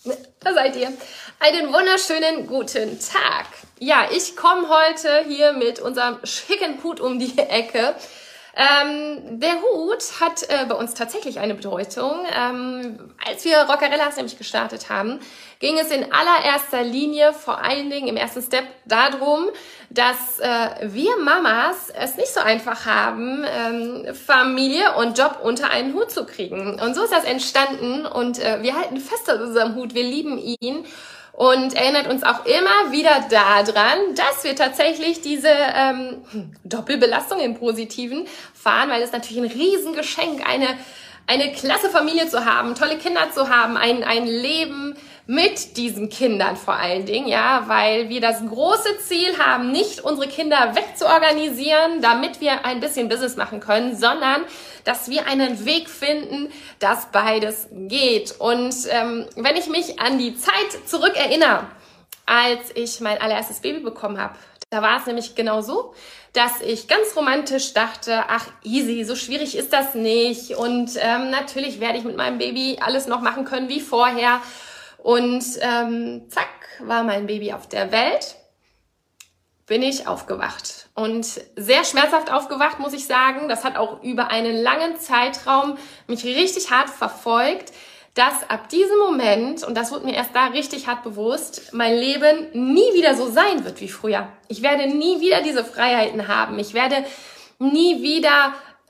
Da seid ihr. Einen wunderschönen guten Tag. Ja, ich komme heute hier mit unserem schicken Hut um die Ecke. Der Hut hat bei uns tatsächlich eine Bedeutung. Als wir Rockerellas nämlich gestartet haben, ging es in allererster Linie, vor allen Dingen im ersten Step, darum, dass wir Mamas es nicht so einfach haben, Familie und Job unter einen Hut zu kriegen. Und so ist das entstanden und wir halten fest an unserem Hut, wir lieben ihn. Und erinnert uns auch immer wieder daran, dass wir tatsächlich diese Doppelbelastung im Positiven fahren, weil es natürlich ein Riesengeschenk, eine klasse Familie zu haben, tolle Kinder zu haben, ein Leben mit diesen Kindern vor allen Dingen, ja, weil wir das große Ziel haben, nicht unsere Kinder wegzuorganisieren, damit wir ein bisschen Business machen können, sondern dass wir einen Weg finden, dass beides geht. Und wenn ich mich an die Zeit zurückerinnere, als ich mein allererstes Baby bekommen habe, da war es nämlich genau so, dass ich ganz romantisch dachte, ach easy, so schwierig ist das nicht und natürlich werde ich mit meinem Baby alles noch machen können wie vorher. Und zack, war mein Baby auf der Welt, bin ich aufgewacht. Und sehr schmerzhaft aufgewacht, muss ich sagen. Das hat auch über einen langen Zeitraum mich richtig hart verfolgt, dass ab diesem Moment, und das wurde mir erst da richtig hart bewusst, mein Leben nie wieder so sein wird wie früher. Ich werde nie wieder diese Freiheiten haben. Ich werde nie wieder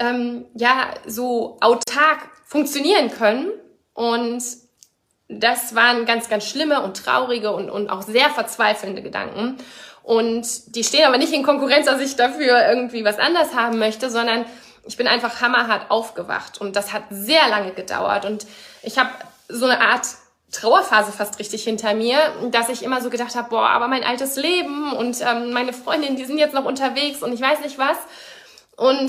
so autark funktionieren können. Und das waren ganz, ganz schlimme und traurige und auch sehr verzweifelnde Gedanken. Und die stehen aber nicht in Konkurrenz, dass ich dafür irgendwie was anderes haben möchte, sondern ich bin einfach hammerhart aufgewacht. Und das hat sehr lange gedauert. Und ich habe so eine Art Trauerphase fast richtig hinter mir, dass ich immer so gedacht habe, boah, aber mein altes Leben und meine Freundinnen, die sind jetzt noch unterwegs und ich weiß nicht was. Und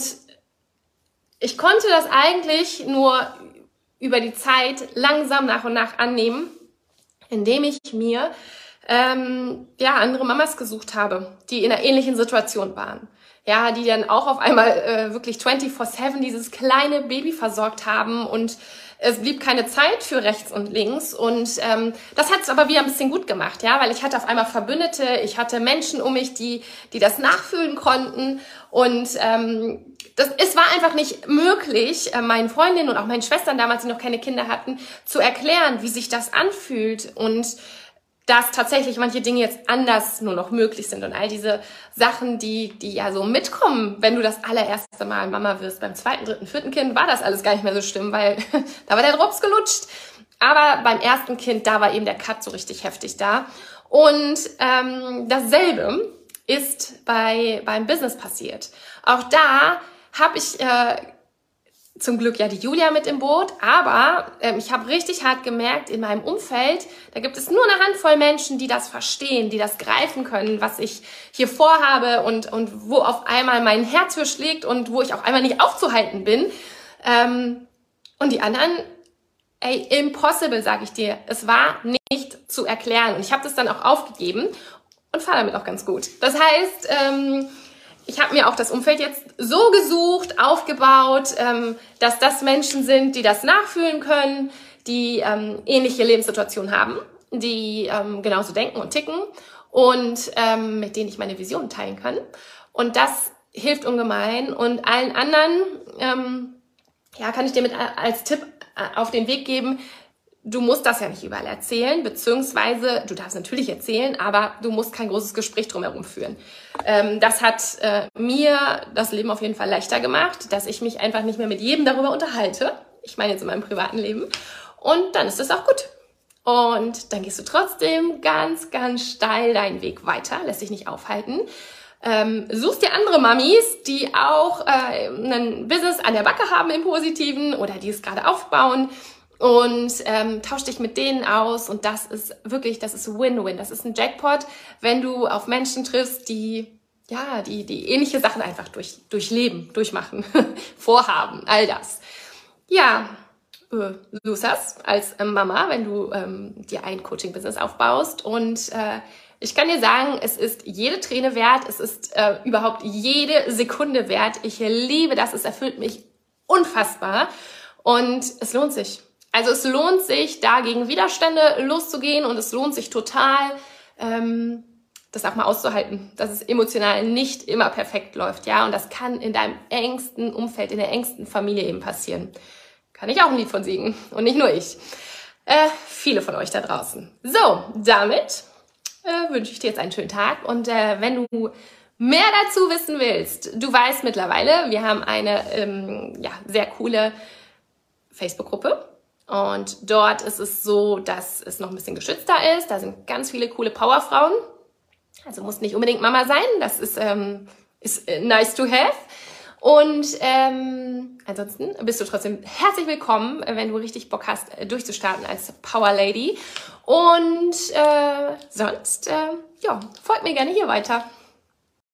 ich konnte das eigentlich nur über die Zeit langsam nach und nach annehmen, indem ich mir andere Mamas gesucht habe, die in einer ähnlichen Situation waren. Ja, die dann auch auf einmal wirklich 24/7 dieses kleine Baby versorgt haben und es blieb keine Zeit für rechts und links und das hat es aber wieder ein bisschen gut gemacht, ja, weil ich hatte auf einmal Verbündete, ich hatte Menschen um mich, die das nachfühlen konnten und es war einfach nicht möglich, meinen Freundinnen und auch meinen Schwestern damals, die noch keine Kinder hatten, zu erklären, wie sich das anfühlt und dass tatsächlich manche Dinge jetzt anders nur noch möglich sind und all diese Sachen, die ja so mitkommen, wenn du das allererste Mal Mama wirst. Beim zweiten, dritten, vierten Kind war das alles gar nicht mehr so schlimm, weil da war der Drops gelutscht. Aber beim ersten Kind, da war eben der Cut so richtig heftig da. Und dasselbe ist beim Business passiert. Auch da habe ich zum Glück ja die Julia mit im Boot, aber ich habe richtig hart gemerkt, in meinem Umfeld, da gibt es nur eine Handvoll Menschen, die das verstehen, die das greifen können, was ich hier vorhabe und wo auf einmal mein Herz für schlägt und wo ich auf einmal nicht aufzuhalten bin. Und die anderen, impossible, sage ich dir. Es war nicht zu erklären und ich habe das dann auch aufgegeben und fahre damit auch ganz gut. Das heißt, ich habe mir auch das Umfeld jetzt so gesucht, aufgebaut, dass das Menschen sind, die das nachfühlen können, die ähnliche Lebenssituationen haben, die genauso denken und ticken und mit denen ich meine Vision teilen kann. Und das hilft ungemein. Und allen anderen kann ich dir mit als Tipp auf den Weg geben, du musst das ja nicht überall erzählen, beziehungsweise du darfst natürlich erzählen, aber du musst kein großes Gespräch drumherum führen. Das hat mir das Leben auf jeden Fall leichter gemacht, dass ich mich einfach nicht mehr mit jedem darüber unterhalte. Ich meine jetzt in meinem privaten Leben. Und dann ist das auch gut. Und dann gehst du trotzdem ganz, ganz steil deinen Weg weiter, lässt dich nicht aufhalten. Suchst dir andere Mamis, die auch ein Business an der Backe haben im Positiven oder die es gerade aufbauen. Und tausch dich mit denen aus und das ist Win-Win. Das ist ein Jackpot, wenn du auf Menschen triffst, die ähnliche Sachen einfach durchleben, durchmachen, vorhaben, all das. Ja, so ist das als Mama, wenn du dir ein Coaching-Business aufbaust und ich kann dir sagen, es ist jede Träne wert, es ist überhaupt jede Sekunde wert. Ich liebe das, es erfüllt mich unfassbar und es lohnt sich. Also es lohnt sich, da gegen Widerstände loszugehen und es lohnt sich total, das auch mal auszuhalten, dass es emotional nicht immer perfekt läuft, ja. Und das kann in deinem engsten Umfeld, in der engsten Familie eben passieren. Kann ich auch ein Lied von singen und nicht nur ich. Viele von euch da draußen. So, damit wünsche ich dir jetzt einen schönen Tag und wenn du mehr dazu wissen willst, du weißt mittlerweile, wir haben eine sehr coole Facebook-Gruppe und dort ist es so, dass es noch ein bisschen geschützter ist. Da sind ganz viele coole Powerfrauen. Also muss nicht unbedingt Mama sein, das ist nice to have. Und ansonsten bist du trotzdem herzlich willkommen, wenn du richtig Bock hast, durchzustarten als Power Lady. Und sonst folgt mir gerne hier weiter.